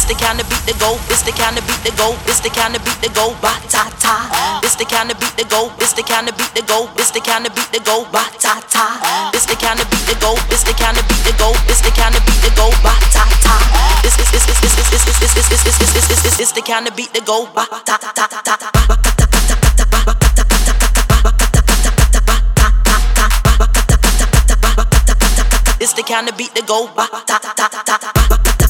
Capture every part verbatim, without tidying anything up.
the kind of beat that go. It's the kind of beat that go. It's the kind of beat that go. Ba ta ta. It's the kind of beat that go. It's the kind of beat that go. It's the kind of beat that go. Ba ta ta. It's the kind of beat that go. It's the kind of beat that go. It's the kind of beat that go. Ba ta ta. It's it's it's it's it's it's it's it's it's it's it's it's the kind of beat that go. Ba ta ta ta ta ta. It's the kind of beat that go. Ba ta ta ta ta ta.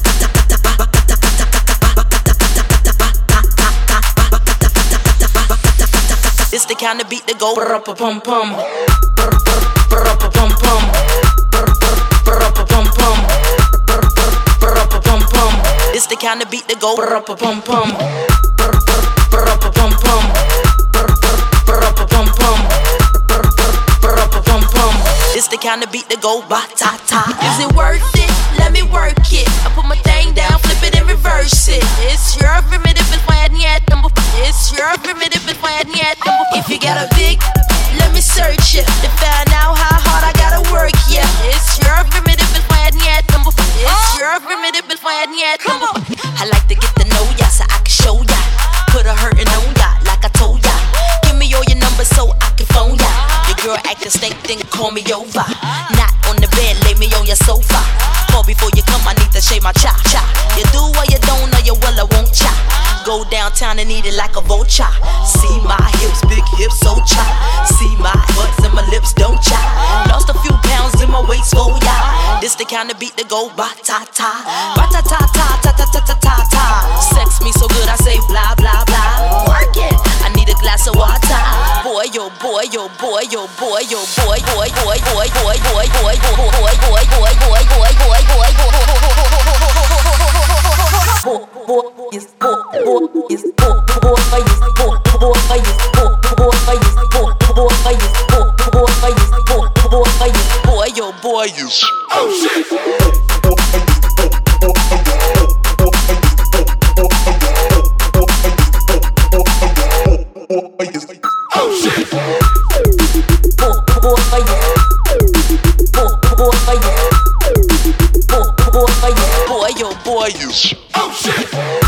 It's the kind of beat that go. Pum pum. Pum pum. Pum pum. It's the kind of beat that go. Pum pum. Pum pum. It's the kind of beat that go. Ba ta ta. Is it worth it? Let me work it. I put my thing down, flip it and reverse it. It's your primitive and flat yet number. It's your primitive and flat yet number. If you got a big, let me search it to find out how hard I gotta work. Yeah, it's your primitive and flat yet number. It's your primitive and flat yet number. I like to get to know ya so I can show ya. Put a hurtin' on ya like I told ya. Give me all your numbers so I can phone ya. Your girl actin' stink, then call me over. Not on the bed, lay me on your sofa. Call before you come, I need to shave my cha cha. You do or you don't, or you will or won't cha. Go downtown and eat it like a vulture. See my hips, big hips, so cha. See my butts and my lips, don't cha. Lost a few pounds in my waist, oh yeah. This the kind of beat that go ba ta ta, ba ta ta ta ta ta ta ta ta ta. Sex me so good I say blah blah blah. Work it, I need a glass of water. Boy, yo, boy, yo, boy, yo, boy, yo, boy, boy, boy, boy, boy, boy, boy, boy, boy, boy, boy, boy, boy, boy, boy, boy, is boy, boy, is boy, boy, is boy, boy, is boy, boy, is boy, boy, is boy, boy, is boy, boy, is boy, yo, boy, is oh shit. Oh shit. Boy, yo, boy, you. Oh shit.